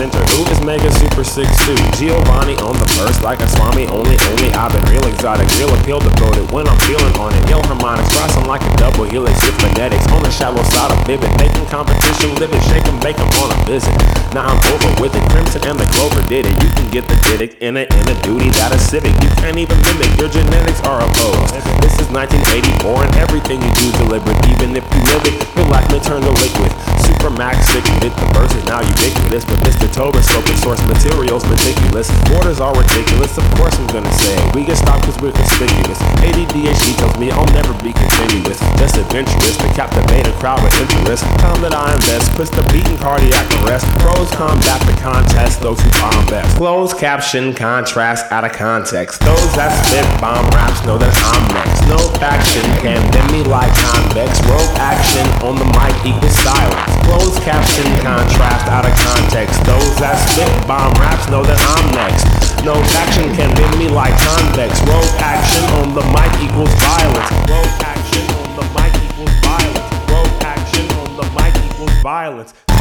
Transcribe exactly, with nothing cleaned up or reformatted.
center. Who is Mega Super six two? Giovanni on the verse, like a Swami, only, only. I've been real exotic, real appeal devoted when I'm feeling on it. Ill harmonics, rising like a double helix, with phonetics on the shallow side of vivid, making competition live it, shake 'em, bake 'em on a visit. Now I'm over with it, Crimson and the Clover did it. You can get the didic in it, in a duty that is civic. You can't even mimic, your genetics are opposed. This is nineteen eighty-four and everything you do deliberate. Even if you live it, your life may turn to liquid. Super max sick with the verse is now ubiquitous, but Mister Tobin's open source materials meticulous. Borders are ridiculous, of course I'm gonna say it. We get stopped cause we're conspicuous. A D D H D tells me I'll never be continuous, just adventurous to captivate a crowd with interest. Time that I invest puts the beating cardiac arrest. Pros combat the contest, those who bomb best. Closed caption contrast out of context. Those that spit bomb raps know that I'm next. No faction can bend me like convex. Rogue action on the mic equals silence. Closed caption contrast out of context. Those that spit bomb raps know that I'm next. No faction can bend me like convex. Rogue action on the mic equals violence. Rogue action on the mic equals violence. Rogue action on the mic equals violence.